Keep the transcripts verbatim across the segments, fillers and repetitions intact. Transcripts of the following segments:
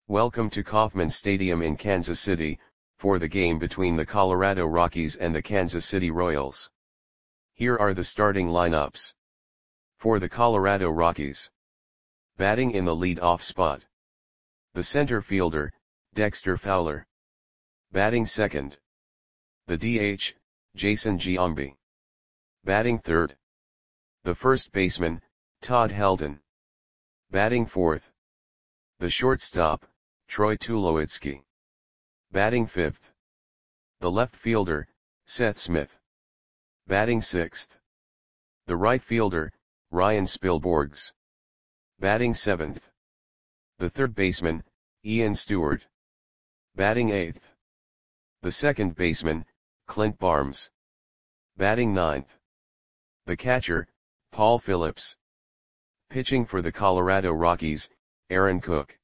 Welcome to Kauffman Stadium in Kansas City, for the game between the Colorado Rockies and the Kansas City Royals. Here are the starting lineups. For the Colorado Rockies. Batting in the lead-off spot. The center fielder, Dexter Fowler. Batting second. The D H, Jason Giambi. Batting third. The first baseman, Todd Helton. Batting fourth. The shortstop, Troy Tulowitzki. Batting fifth. The left fielder, Seth Smith. Batting sixth. The right fielder, Ryan Spilborghs. Batting seventh. The third baseman, Ian Stewart. Batting eighth. The second baseman, Clint Barnes. Batting ninth. The catcher, Paul Phillips. Pitching for the Colorado Rockies, Aaron Cook.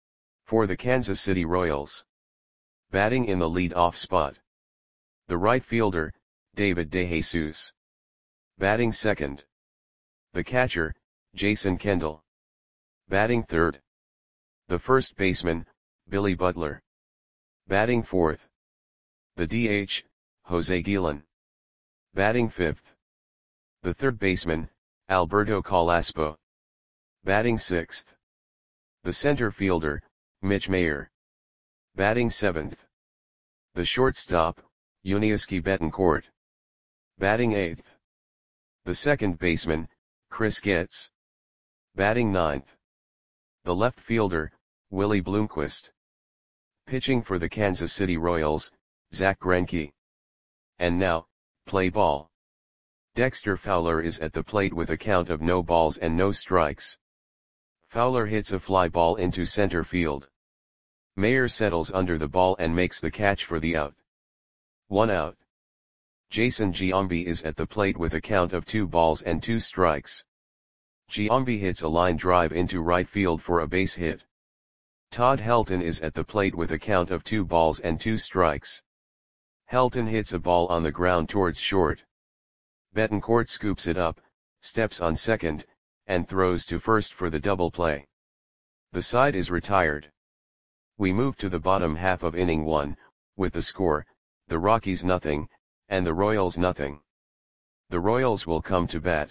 For the Kansas City Royals. Batting in the lead-off spot. The right fielder, David DeJesus. Batting second. The catcher, Jason Kendall. Batting third. The first baseman, Billy Butler. Batting fourth. The D H, Jose Guillen. Batting fifth. The third baseman, Alberto Carrasco. Batting sixth. The center fielder, Mitch Mayer. Batting seventh. The shortstop, Yuniesky Betancourt. Batting eighth. The second baseman, Chris Getz. Batting ninth. The left fielder, Willie Bloomquist. Pitching for the Kansas City Royals, Zach Greinke. And now, play ball. Dexter Fowler is at the plate with a count of no balls and no strikes. Fowler hits a fly ball into center field. Mayer settles under the ball and makes the catch for the out. One out. Jason Giambi is at the plate with a count of two balls and two strikes. Giambi hits a line drive into right field for a base hit. Todd Helton is at the plate with a count of two balls and two strikes. Helton hits a ball on the ground towards short. Betancourt scoops it up, steps on second, and throws to first for the double play. The side is retired. We move to the bottom half of inning one, with the score, the Rockies nothing, and the Royals nothing. The Royals will come to bat.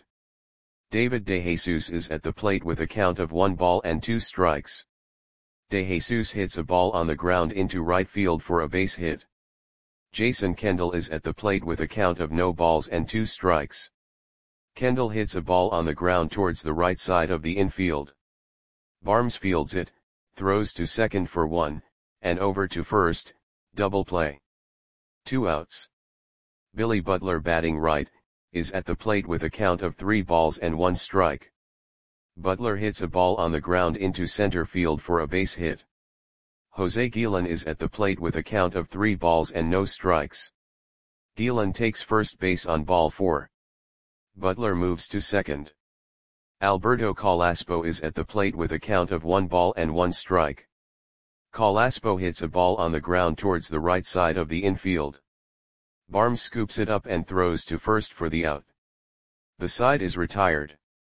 David DeJesus is at the plate with a count of one ball and two strikes. DeJesus hits a ball on the ground into right field for a base hit. Jason Kendall is at the plate with a count of no balls and two strikes. Kendall hits a ball on the ground towards the right side of the infield. Barnes fields it, throws to second for one, and over to first, double play. Two outs. Billy Butler batting right, is at the plate with a count of three balls and one strike. Butler hits a ball on the ground into center field for a base hit. Jose Guillen is at the plate with a count of three balls and no strikes. Guillen takes first base on ball four. Butler moves to second. Alberto Carrasco is at the plate with a count of one ball and one strike. Carrasco hits a ball on the ground towards the right side of the infield. Barnes scoops it up and throws to first for the out. The side is retired.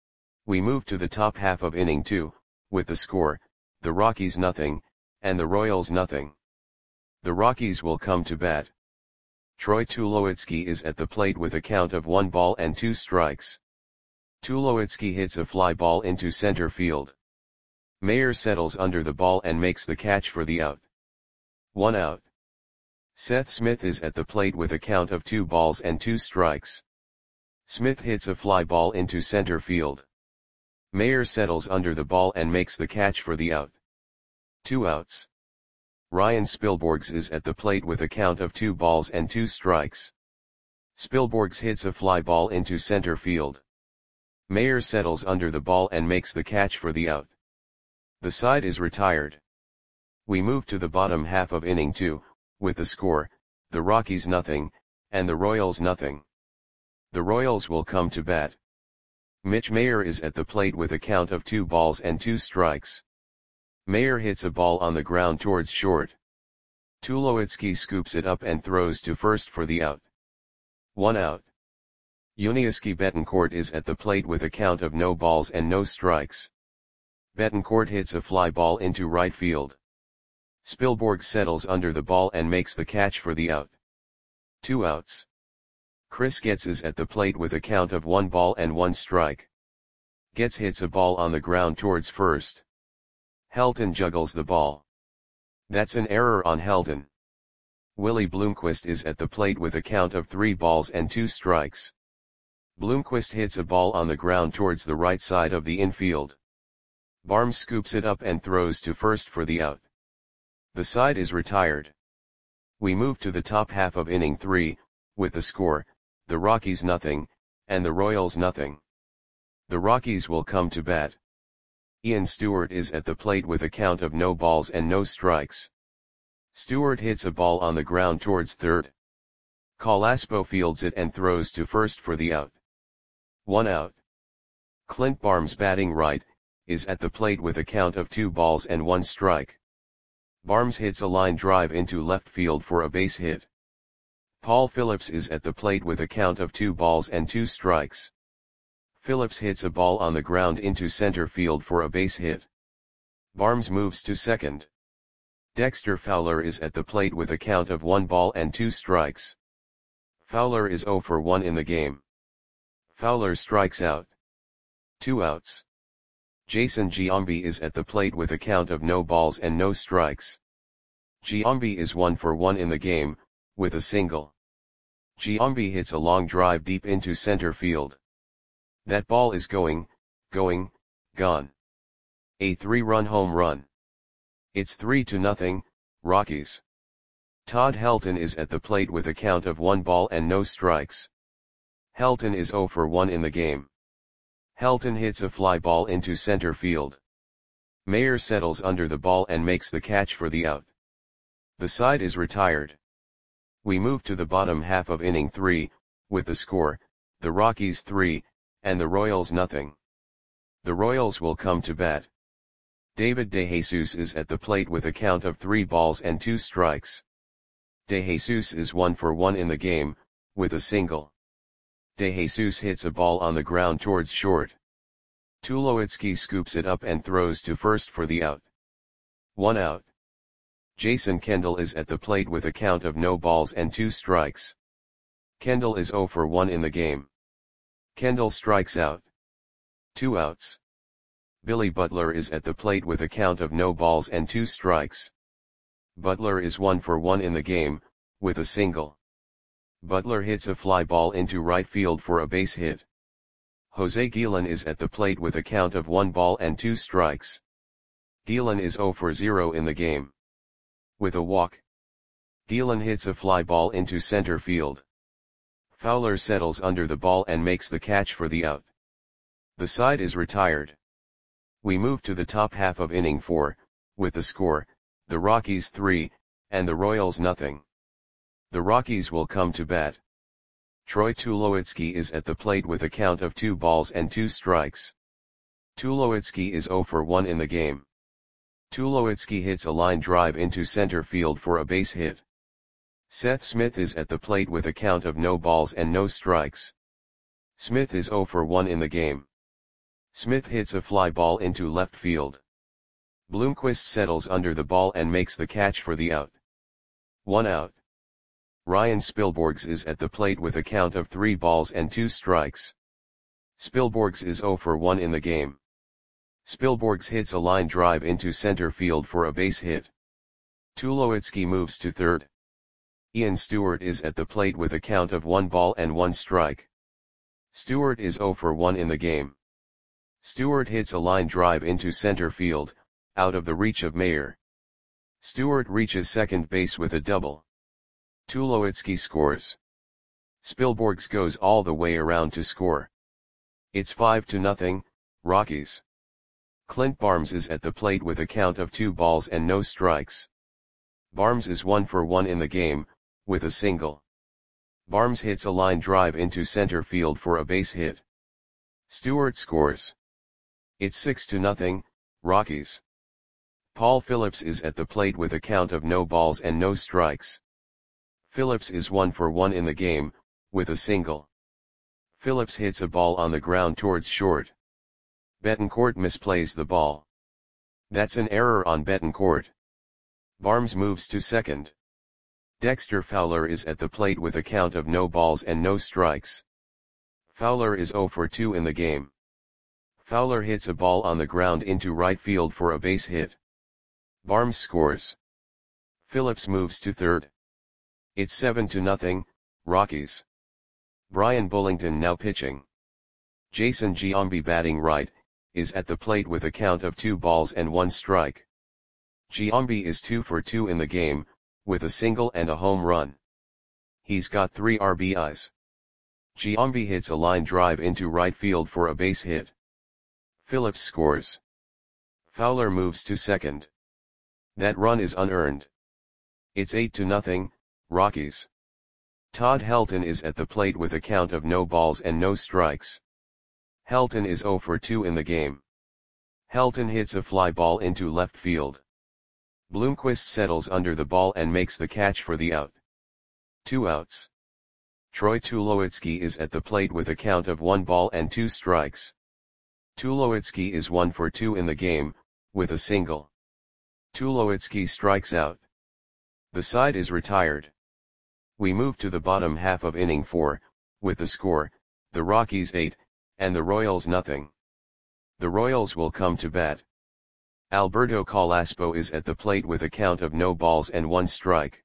We move to the top half of inning two, with the score, the Rockies nothing, and the Royals nothing. The Rockies will come to bat. Troy Tulowitzki is at the plate with a count of one ball and two strikes. Tulowitzki hits a fly ball into center field. Mayer settles under the ball and makes the catch for the out. One out. Seth Smith is at the plate with a count of two balls and two strikes. Smith hits a fly ball into center field. Mayer settles under the ball and makes the catch for the out. Two outs. Ryan Spilborghs is at the plate with a count of two balls and two strikes. Spilborghs hits a fly ball into center field. Mayer settles under the ball and makes the catch for the out. The side is retired. We move to the bottom half of inning two, with the score, the Rockies nothing, and the Royals nothing. The Royals will come to bat. Mitch Mayer is at the plate with a count of two balls and two strikes. Mayer hits a ball on the ground towards short. Tulowitzki scoops it up and throws to first for the out. One out. Yuniesky Betancourt is at the plate with a count of no balls and no strikes. Betancourt hits a fly ball into right field. Spilborg settles under the ball and makes the catch for the out. Two outs. Chris Getz is at the plate with a count of one ball and one strike. Getz hits a ball on the ground towards first. Helton juggles the ball. That's an error on Helton. Willie Bloomquist is at the plate with a count of three balls and two strikes. Bloomquist hits a ball on the ground towards the right side of the infield. Barmes scoops it up and throws to first for the out. The side is retired. We move to the top half of inning three, with the score, the Rockies nothing, and the Royals nothing. The Rockies will come to bat. Ian Stewart is at the plate with a count of no balls and no strikes. Stewart hits a ball on the ground towards third. Colaspo fields it and throws to first for the out. One out. Clint Barmes, batting right, is at the plate with a count of two balls and one strike. Barmes hits a line drive into left field for a base hit. Paul Phillips is at the plate with a count of two balls and two strikes. Phillips hits a ball on the ground into center field for a base hit. Barmes moves to second. Dexter Fowler is at the plate with a count of one ball and two strikes. Fowler is oh for one in the game. Fowler strikes out. Two outs. Jason Giambi is at the plate with a count of no balls and no strikes. Giambi is one for one in the game, with a single. Giambi hits a long drive deep into center field. That ball is going, going, gone. A three-run home run. It's three to nothing, Rockies. Todd Helton is at the plate with a count of one ball and no strikes. Helton is oh for one in the game. Helton hits a fly ball into center field. Mayer settles under the ball and makes the catch for the out. The side is retired. We move to the bottom half of inning three, with the score, the Rockies three, and the Royals nothing. The Royals will come to bat. David DeJesus is at the plate with a count of three balls and two strikes. DeJesus is one for one in the game, with a single. DeJesus hits a ball on the ground towards short. Tulowitzki scoops it up and throws to first for the out. One out. Jason Kendall is at the plate with a count of no balls and two strikes. Kendall is oh for one in the game. Kendall strikes out. Two outs. Billy Butler is at the plate with a count of no balls and two strikes. Butler is one for one in the game, with a single. Butler hits a fly ball into right field for a base hit. Jose Guillen is at the plate with a count of one ball and two strikes. Guillen is oh for zero in the game. With a walk. Guillen hits a fly ball into center field. Fowler settles under the ball and makes the catch for the out. The side is retired. We move to the top half of inning four, with the score, the Rockies three, and the Royals nothing. The Rockies will come to bat. Troy Tulowitzki is at the plate with a count of two balls and two strikes. Tulowitzki is oh for one in the game. Tulowitzki hits a line drive into center field for a base hit. Seth Smith is at the plate with a count of no balls and no strikes. Smith is oh for one in the game. Smith hits a fly ball into left field. Bloomquist settles under the ball and makes the catch for the out. One out. Ryan Spilborghs is at the plate with a count of three balls and two strikes. Spilborghs is oh for one in the game. Spilborghs hits a line drive into center field for a base hit. Tulowitzki moves to third. Ian Stewart is at the plate with a count of one ball and one strike. Stewart is oh for one in the game. Stewart hits a line drive into center field, out of the reach of Mayer. Stewart reaches second base with a double. Tulowitzki scores. Spilborghs goes all the way around to score. It's five to nothing, Rockies. Clint Barmes is at the plate with a count of two balls and no strikes. Barmes is one for one in the game, with a single. Barmes hits a line drive into center field for a base hit. Stewart scores. It's six to nothing, Rockies. Paul Phillips is at the plate with a count of no balls and no strikes. Phillips is one for one in the game, with a single. Phillips hits a ball on the ground towards short. Betancourt misplays the ball. That's an error on Betancourt. Barnes moves to second. Dexter Fowler is at the plate with a count of no balls and no strikes. Fowler is zero for two in the game. Fowler hits a ball on the ground into right field for a base hit. Barnes scores. Phillips moves to third. It's seven to nothing, Rockies. Brian Bullington now pitching. Jason Giambi batting right, is at the plate with a count of two balls and one strike. Giambi is two for two in the game, with a single and a home run. He's got three R B Is. Giambi hits a line drive into right field for a base hit. Phillips scores. Fowler moves to second. That run is unearned. It's eight to nothing, Rockies. Todd Helton is at the plate with a count of no balls and no strikes. Helton is zero for two in the game. Helton hits a fly ball into left field. Bloomquist settles under the ball and makes the catch for the out. Two outs. Troy Tulowitzki is at the plate with a count of one ball and two strikes. Tulowitzki is one for two in the game, with a single. Tulowitzki strikes out. The side is retired. We move to the bottom half of inning four, with the score, the Rockies eight, and the Royals nothing. The Royals will come to bat. Alberto Calaspo is at the plate with a count of no balls and one strike.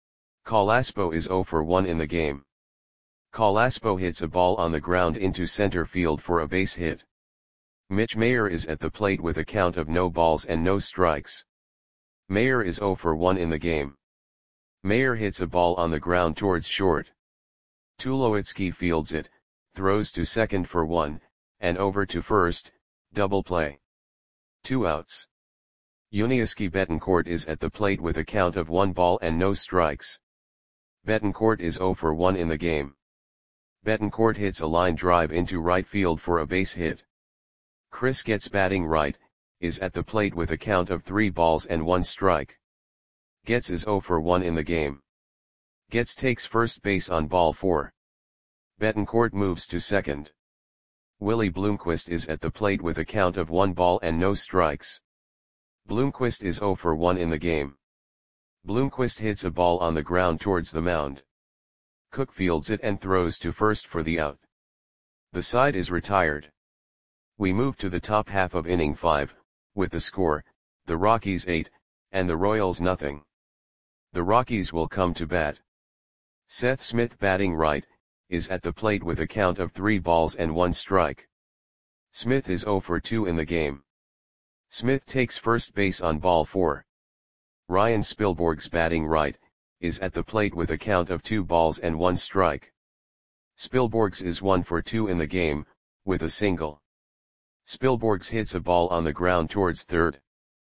Calaspo is zero for one in the game. Calaspo hits a ball on the ground into center field for a base hit. Mitch Mayer is at the plate with a count of no balls and no strikes. Mayer is zero for one in the game. Mayer hits a ball on the ground towards short. Tulowitzki fields it, throws to second for one, and over to first, double play. Two outs. Yuniesky Betancourt is at the plate with a count of one ball and no strikes. Betancourt is zero for one in the game. Betancourt hits a line drive into right field for a base hit. Chris Getz batting right, is at the plate with a count of three balls and one strike. Getz is zero for one in the game. Getz takes first base on ball four. Betancourt moves to second. Willie Bloomquist is at the plate with a count of one ball and no strikes. Bloomquist is zero for one in the game. Bloomquist hits a ball on the ground towards the mound. Cook fields it and throws to first for the out. The side is retired. We move to the top half of inning five, with the score, the Rockies eight, and the Royals nothing. The Rockies will come to bat. Seth Smith batting right, is at the plate with a count of three balls and one strike. Smith is zero for two in the game. Smith takes first base on ball four. Ryan Spilborghs batting right, is at the plate with a count of two balls and one strike. Spilborghs is one for two in the game, with a single. Spilborghs hits a ball on the ground towards third.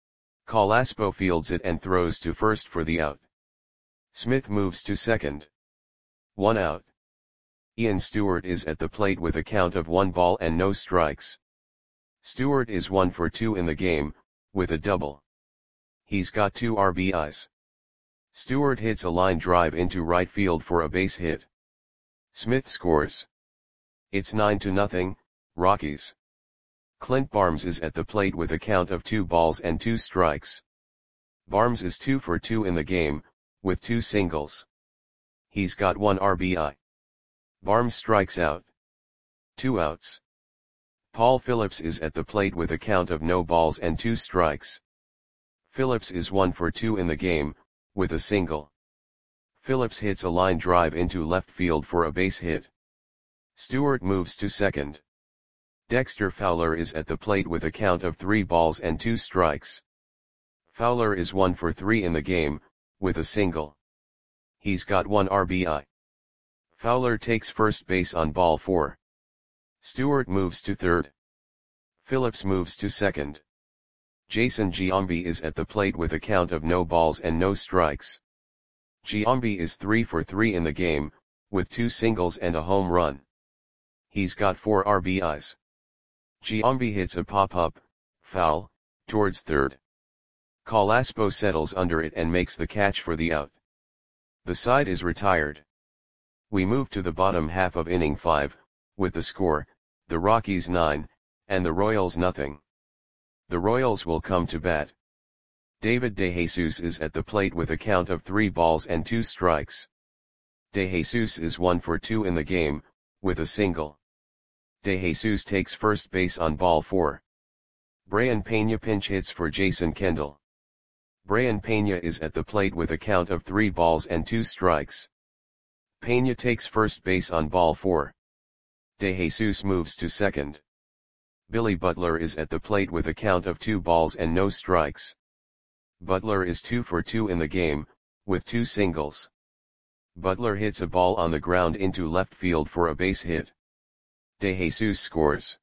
Calaspo fields it and throws to first for the out. Smith moves to second. One out. Ian Stewart is at the plate with a count of one ball and no strikes. Stewart is one for two in the game, with a double. He's got two R B Is. Stewart hits a line drive into right field for a base hit. Smith scores. It's nine to nothing, Rockies. Clint Barnes is at the plate with a count of two balls and two strikes. Barnes is two for two in the game, with two singles. He's got one R B I. Barnes strikes out. Two outs. Paul Phillips is at the plate with a count of no balls and two strikes. Phillips is one for two in the game, with a single. Phillips hits a line drive into left field for a base hit. Stewart moves to second. Dexter Fowler is at the plate with a count of three balls and two strikes. Fowler is one for three in the game, with a single. He's got one R B I. Fowler takes first base on ball four. Stewart moves to third. Phillips moves to second. Jason Giambi is at the plate with a count of no balls and no strikes. Giambi is three for three in the game, with two singles and a home run. He's got four R B Is. Giambi hits a pop-up, foul, towards third. Calaspo settles under it and makes the catch for the out. The side is retired. We move to the bottom half of inning five, with the score, the Rockies nine, and the Royals nothing. The Royals will come to bat. David DeJesus is at the plate with a count of three balls and two strikes. DeJesus is one for two in the game, with a single. DeJesus takes first base on ball four. Brian Pena pinch hits for Jason Kendall. Brian Pena is at the plate with a count of three balls and two strikes. Pena takes first base on ball four. DeJesus moves to second. Billy Butler is at the plate with a count of two balls and no strikes. Butler is two for two in the game, with two singles. Butler hits a ball on the ground into left field for a base hit. DeJesus scores.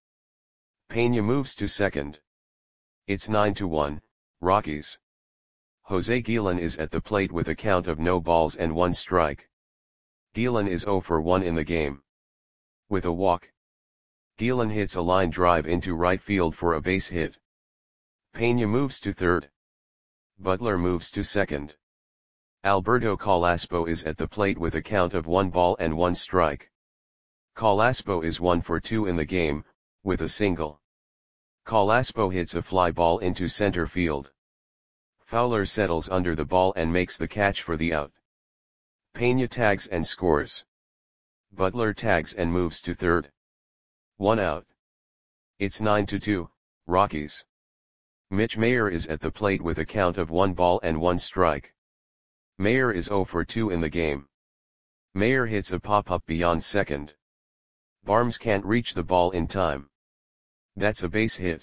Pena moves to second. It's nine to one, Rockies. Jose Guillen is at the plate with a count of no balls and one strike. Guillen is zero for one in the game. With a walk. Guillen hits a line drive into right field for a base hit. Pena moves to third. Butler moves to second. Alberto Calaspo is at the plate with a count of one ball and one strike. Calaspo is one for two in the game, with a single. Calaspo hits a fly ball into center field. Fowler settles under the ball and makes the catch for the out. Pena tags and scores. Butler tags and moves to third. One out. It's nine to two, Rockies. Mitch Mayer is at the plate with a count of one ball and one strike. Mayer is zero for two in the game. Mayer hits a pop-up beyond second. Barnes can't reach the ball in time. That's a base hit.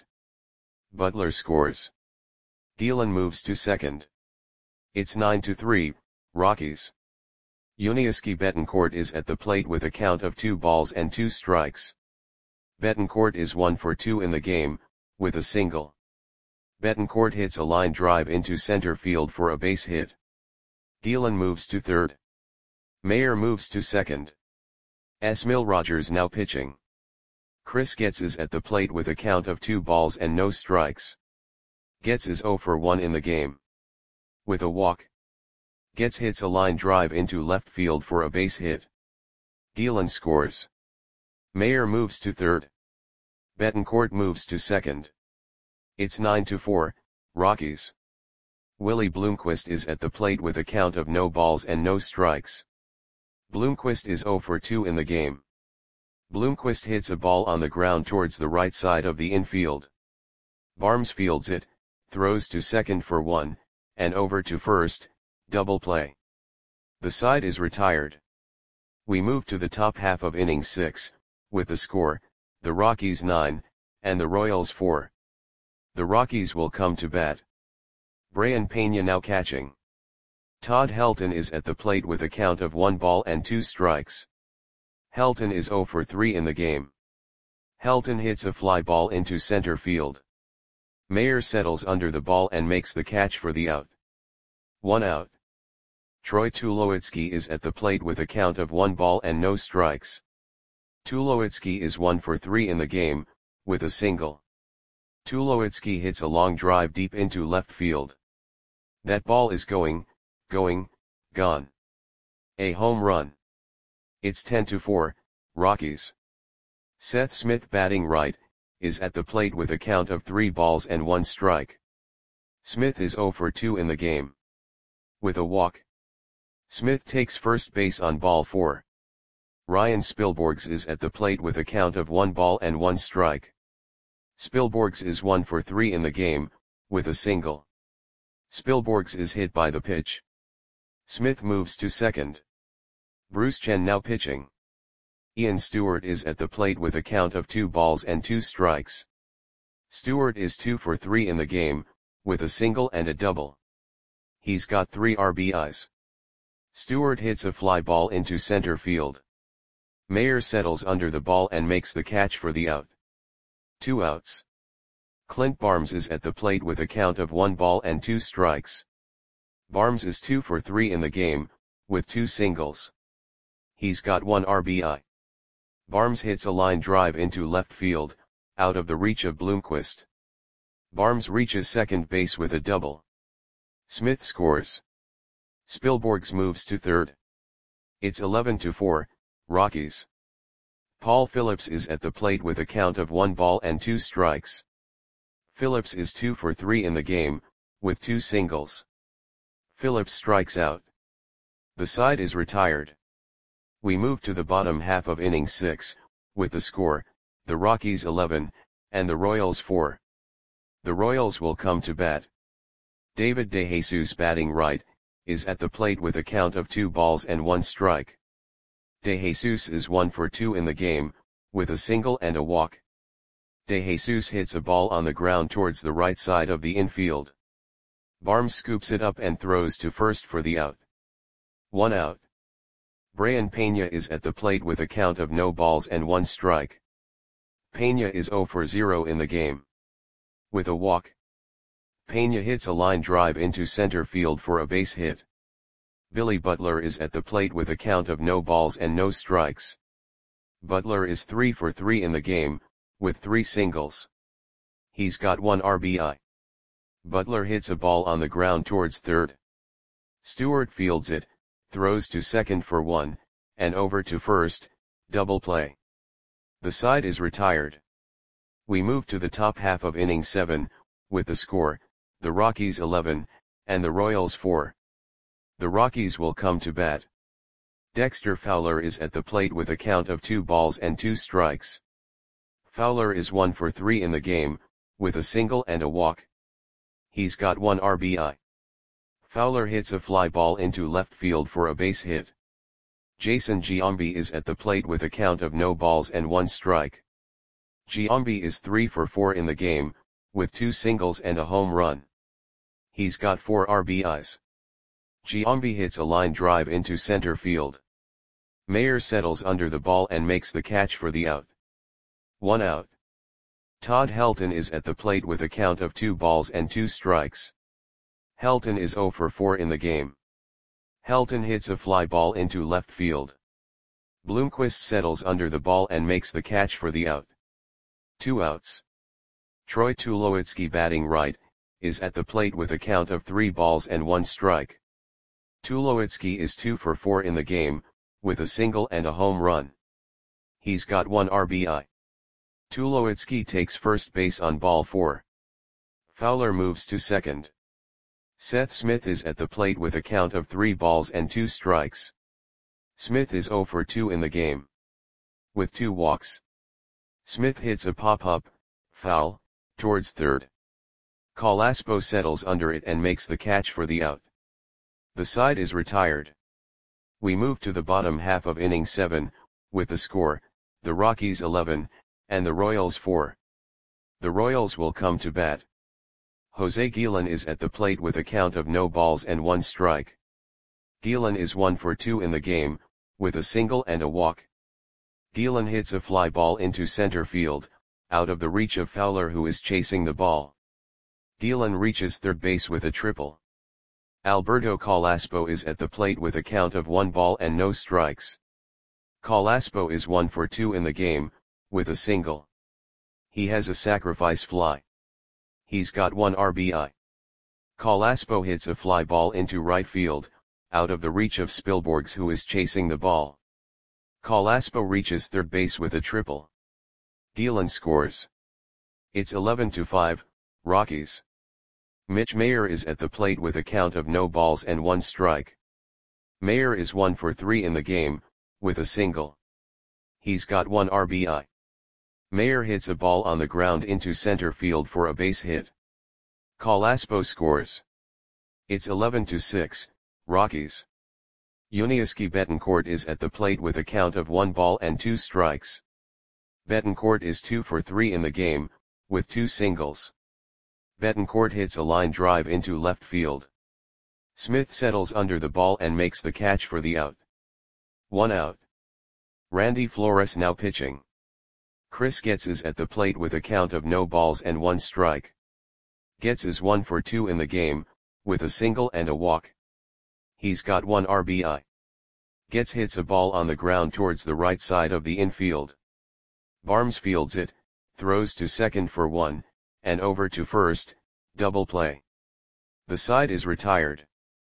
Butler scores. Guillen moves to second. It's nine to three, Rockies. Yuniesky Betancourt is at the plate with a count of two balls and two strikes. Betancourt is one for two in the game, with a single. Betancourt hits a line drive into center field for a base hit. Guillen moves to third. Mayer moves to second. Esmil Rogers now pitching. Chris Getz is at the plate with a count of two balls and no strikes. Getz is zero for one in the game. With a walk. Getz hits a line drive into left field for a base hit. Guillen scores. Mayer moves to third. Betancourt moves to second. It's nine to four, Rockies. Willie Bloomquist is at the plate with a count of no balls and no strikes. Bloomquist is zero for two in the game. Bloomquist hits a ball on the ground towards the right side of the infield. Barnes fields it, throws to second for one, and over to first, double play. The side is retired. We move to the top half of inning six, with the score, the Rockies nine, and the Royals four. The Rockies will come to bat. Brian Pena now catching. Todd Helton is at the plate with a count of one ball and two strikes. Helton is zero for three in the game. Helton hits a fly ball into center field. Mayer settles under the ball and makes the catch for the out. One out. Troy Tulowitzki is at the plate with a count of one ball and no strikes. Tulowitzki is one for three in the game, with a single. Tulowitzki hits a long drive deep into left field. That ball is going, going, gone. A home run. It's ten to four, Rockies. Seth Smith batting right, is at the plate with a count of three balls and one strike. Smith is zero for two in the game. With a walk. Smith takes first base on ball four. Ryan Spilborghs is at the plate with a count of one ball and one strike. Spilborghs is one for three in the game, with a single. Spilborghs is hit by the pitch. Smith moves to second. Bruce Chen now pitching. Ian Stewart is at the plate with a count of two balls and two strikes. Stewart is two for three in the game, with a single and a double. He's got three R B Is. Stewart hits a fly ball into center field. Mayer settles under the ball and makes the catch for the out. Two outs. Clint Barnes is at the plate with a count of one ball and two strikes. Barnes is two for three in the game, with two singles. He's got one R B I. Barnes hits a line drive into left field, out of the reach of Bloomquist. Barnes reaches second base with a double. Smith scores. Spilborghs moves to third. It's eleven to four, Rockies. Paul Phillips is at the plate with a count of one ball and two strikes. Phillips is two for three in the game, with two singles. Phillips strikes out. The side is retired. We move to the bottom half of inning six, with the score, the Rockies eleven, and the Royals four. The Royals will come to bat. David DeJesus, batting right, is at the plate with a count of two balls and one strike. DeJesus is one for two in the game, with a single and a walk. DeJesus hits a ball on the ground towards the right side of the infield. Barnes scoops it up and throws to first for the out. One out. Brayan Peña is at the plate with a count of no balls and one strike. Peña is zero for zero in the game. With a walk, Peña hits a line drive into center field for a base hit. Billy Butler is at the plate with a count of no balls and no strikes. Butler is three for three in the game, with three singles. He's got one R B I. Butler hits a ball on the ground towards third. Stewart fields it, throws to second for one, and over to first, double play. The side is retired. We move to the top half of inning seven, with the score, the Rockies eleven, and the Royals four. The Rockies will come to bat. Dexter Fowler is at the plate with a count of two balls and two strikes. Fowler is one for three in the game, with a single and a walk. He's got one R B I. Fowler hits a fly ball into left field for a base hit. Jason Giambi is at the plate with a count of no balls and one strike. Giambi is three for four in the game, with two singles and a home run. He's got four R B Is. Giambi hits a line drive into center field. Mayer settles under the ball and makes the catch for the out. One out. Todd Helton is at the plate with a count of two balls and two strikes. Helton is zero for four in the game. Helton hits a fly ball into left field. Bloomquist settles under the ball and makes the catch for the out. Two outs. Troy Tulowitzki, batting right, is at the plate with a count of three balls and one strike. Tulowitzki is two for four in the game, with a single and a home run. He's got one R B I. Tulowitzki takes first base on ball four. Fowler moves to second. Seth Smith is at the plate with a count of three balls and two strikes. Smith is zero for two in the game. With two walks. Smith hits a pop-up, foul, towards third. Colaspo settles under it and makes the catch for the out. The side is retired. We move to the bottom half of inning seven, with the score, the Rockies eleven, and the Royals four. The Royals will come to bat. Jose Guillen is at the plate with a count of no balls and one strike. Guillen is one for two in the game, with a single and a walk. Guillen hits a fly ball into center field, out of the reach of Fowler, who is chasing the ball. Guillen reaches third base with a triple. Alberto Colaspo is at the plate with a count of one ball and no strikes. Colaspo is one for two in the game, with a single. He has a sacrifice fly. He's got one R B I. Colaspo hits a fly ball into right field, out of the reach of Spilborghs, who is chasing the ball. Colaspo reaches third base with a triple. Guillen scores. It's eleven to five, Rockies. Mitch Mayer is at the plate with a count of no balls and one strike. Mayer is one for three in the game, with a single. He's got one R B I. Mayer hits a ball on the ground into center field for a base hit. Colaspo scores. It's eleven to six, Rockies. Yuniesky Betancourt is at the plate with a count of one ball and two strikes. Betancourt is two for three in the game, with two singles. Betancourt hits a line drive into left field. Smith settles under the ball and makes the catch for the out. One out. Randy Flores now pitching. Chris Getz is at the plate with a count of no balls and one strike. Getz is one for two in the game, with a single and a walk. He's got one R B I. Getz hits a ball on the ground towards the right side of the infield. Barnes fields it, throws to second for one, and over to first, double play. The side is retired.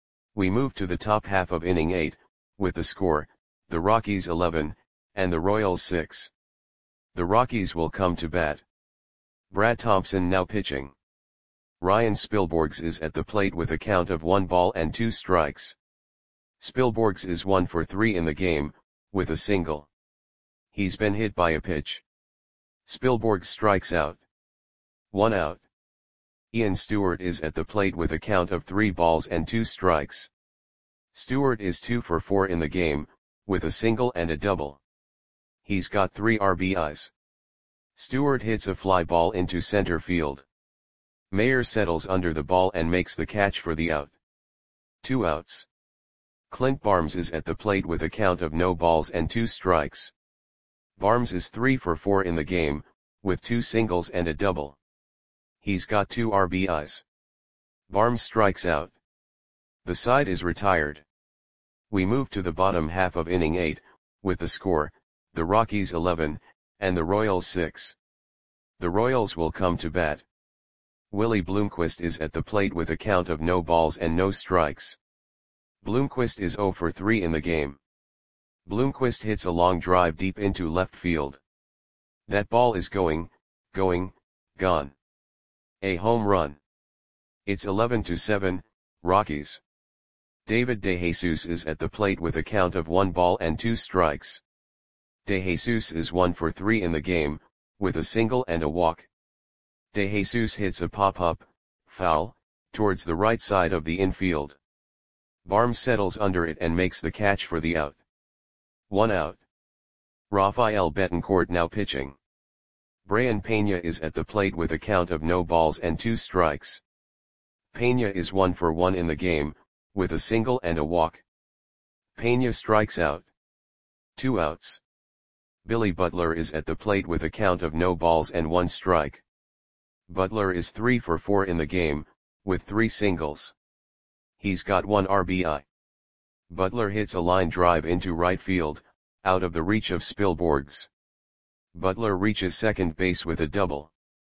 We move to the top half of inning eight, with the score, the Rockies eleven, and the Royals six. The Rockies will come to bat. Brad Thompson now pitching. Ryan Spilborghs is at the plate with a count of one ball and two strikes. Spilborghs is one for three in the game, with a single. He's been hit by a pitch. Spilborghs strikes out. One out. Ian Stewart is at the plate with a count of three balls and two strikes. Stewart is two for four in the game, with a single and a double. He's got three R B Is. Stewart hits a fly ball into center field. Mayer settles under the ball and makes the catch for the out. Two outs. Clint Barnes is at the plate with a count of no balls and two strikes. Barnes is three for four in the game, with two singles and a double. He's got two R B Is. Barnes strikes out. The side is retired. We move to the bottom half of inning eight, with the score, the Rockies eleven, and the Royals six. The Royals will come to bat. Willie Bloomquist is at the plate with a count of no balls and no strikes. Bloomquist is zero for three in the game. Bloomquist hits a long drive deep into left field. That ball is going, going, gone. A home run. It's eleven to seven, Rockies. David DeJesus is at the plate with a count of one ball and two strikes. DeJesus is one for three in the game, with a single and a walk. DeJesus hits a pop-up, foul, towards the right side of the infield. Barnes settles under it and makes the catch for the out. One out. Rafael Betancourt now pitching. Brian Pena is at the plate with a count of no balls and two strikes. Pena is one for one in the game, with a single and a walk. Pena strikes out. Two outs. Billy Butler is at the plate with a count of no balls and one strike. Butler is three for four in the game, with three singles. He's got one R B I. Butler hits a line drive into right field, out of the reach of Spilborghs. Butler reaches second base with a double.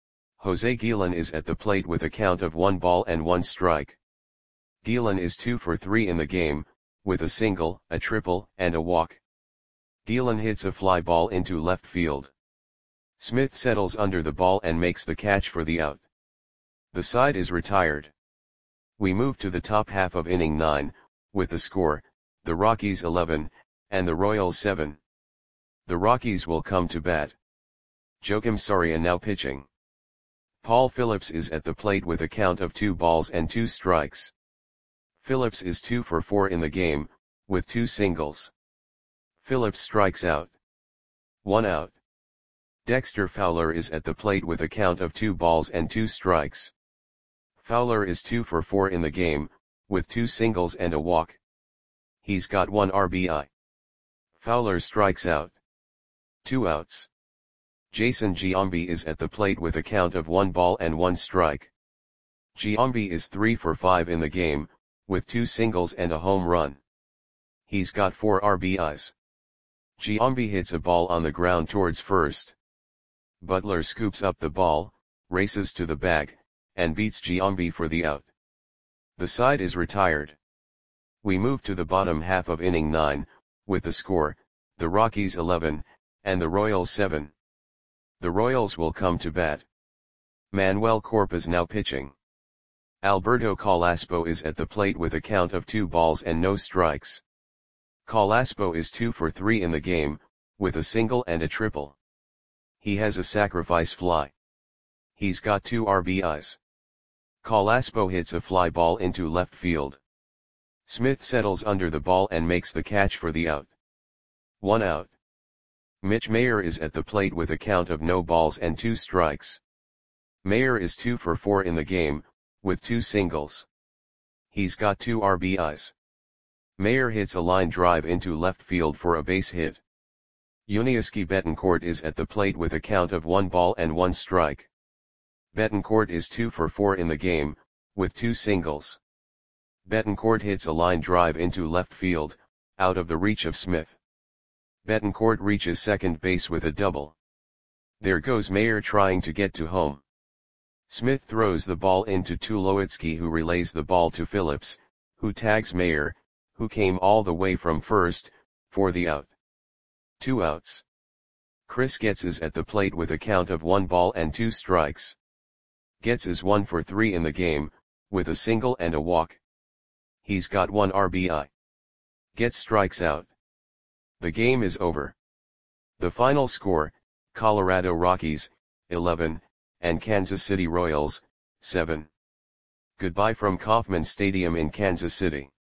Jose Guillen is at the plate with a count of one ball and one strike. Guillen is two for three in the game, with a single, a triple, and a walk. Guillen hits a fly ball into left field. Smith settles under the ball and makes the catch for the out. The side is retired. We move to the top half of inning nine, with the score, the Rockies eleven, and the Royals seven. The Rockies will come to bat. Joakim Soria now pitching. Paul Phillips is at the plate with a count of two balls and two strikes. Phillips is two for four in the game, with two singles. Phillips strikes out. One out. Dexter Fowler is at the plate with a count of two balls and two strikes. Fowler is two for four in the game, with two singles and a walk. He's got one R B I. Fowler strikes out. Two outs. Jason Giambi is at the plate with a count of one ball and one strike. Giambi is three for five in the game, with two singles and a home run. He's got four R B Is. Giambi hits a ball on the ground towards first. Butler scoops up the ball, races to the bag, and beats Giambi for the out. The side is retired. We move to the bottom half of inning nine, with the score, the Rockies eleven, and the Royals seven. The Royals will come to bat. Manuel Corpus now pitching. Alberto Calaspo is at the plate with a count of two balls and no strikes. Calaspo is two for three in the game, with a single and a triple. He has a sacrifice fly. He's got two R B Is. Calaspo hits a fly ball into left field. Smith settles under the ball and makes the catch for the out. One out. Mitch Mayer is at the plate with a count of no balls and two strikes. Mayer is two for four in the game, with two singles. He's got two R B Is. Mayer hits a line drive into left field for a base hit. Yuniesky Betancourt is at the plate with a count of one ball and one strike. Betancourt is two for four in the game, with two singles. Betancourt hits a line drive into left field, out of the reach of Smith. Betancourt reaches second base with a double. There goes Mayer trying to get to home. Smith throws the ball into Tulowitzki, who relays the ball to Phillips, who tags Mayer, who came all the way from first, for the out. Two outs. Chris Getz is at the plate with a count of one ball and two strikes. Getz is one for three in the game, with a single and a walk. He's got one R B I. Getz strikes out. The game is over. The final score, Colorado Rockies, eleven, and Kansas City Royals, seven. Goodbye from Kauffman Stadium in Kansas City.